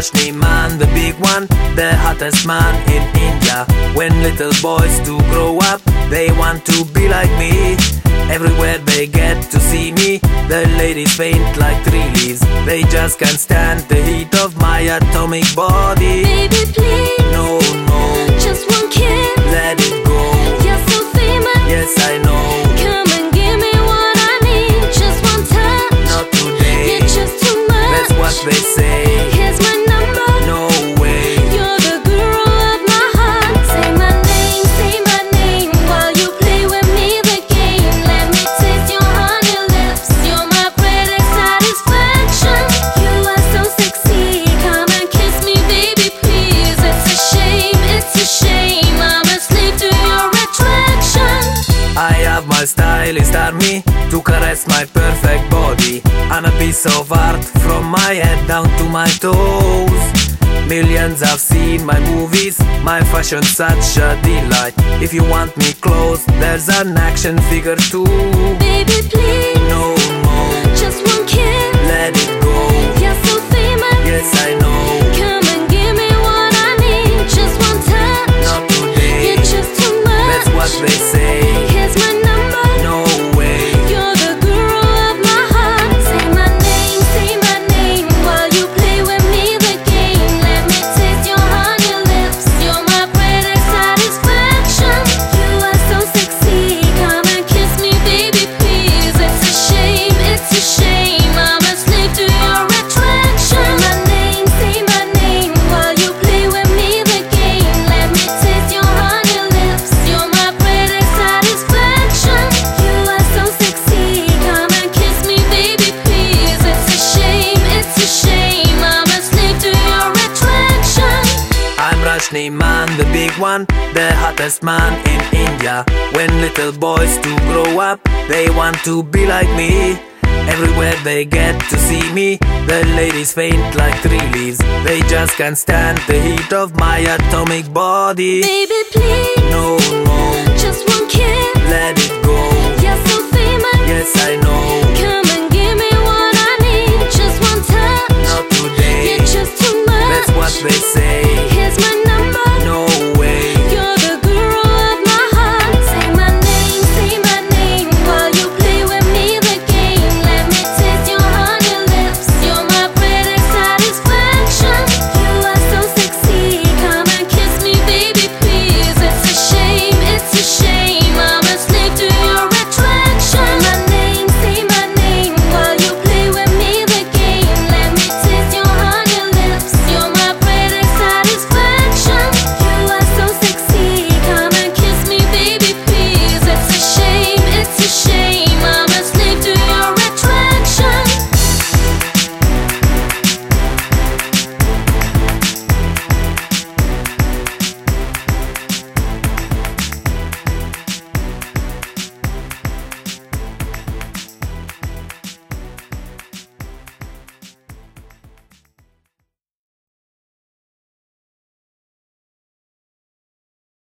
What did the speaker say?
Rashni Man, the big one, the hottest man in India. When little boys do grow up, they want to be like me. Everywhere they get to see me, the ladies faint like 3 leaves. They just can't stand the heat of my atomic body. Baby, please, no, no, just one kiss, let it go. you're so famous. Yes, I know. Come and give me what I need, just one touch. Not today, You're just too much. that's what they say. Here's my number, No way. you're the guru of my heart. Say my name while you play with me the game. Let me taste your honey lips, you're my greatest satisfaction. You are so sexy, come and kiss me baby please. It's a shame, I'm a slave to your attraction. I have my stylist army to caress my perfect body, and a piece of art from my head down to my toes. Millions have seen my movies, my fashion's such a delight. If you want me close, there's an action figure too. Baby please, No, no, just one kiss, let it go. you're so famous. Yes, I know. Come and give me what I need, just one touch. Not today, You're just too much. that's what they say. Here's my number, No way. you're the guru of my heart. Say my name while you play with me the game. Let me taste your honey lips, you're my greatest satisfaction. You are so sexy, come and kiss me baby please. It's a shame, I'm a slave to your attraction. Say my name while you play with me the game. Let me taste your honey lips, you're my greatest satisfaction. You are so sexy, come and kiss me baby please. It's a shame, I'm a slave to your attraction. I'm Rashni Man, the big one, the hottest man in India. When little boys do grow up, they want to be like me. Everywhere they get to see me, the ladies faint like 3 leaves. They just can't stand the heat of my atomic body. Baby please, No, no,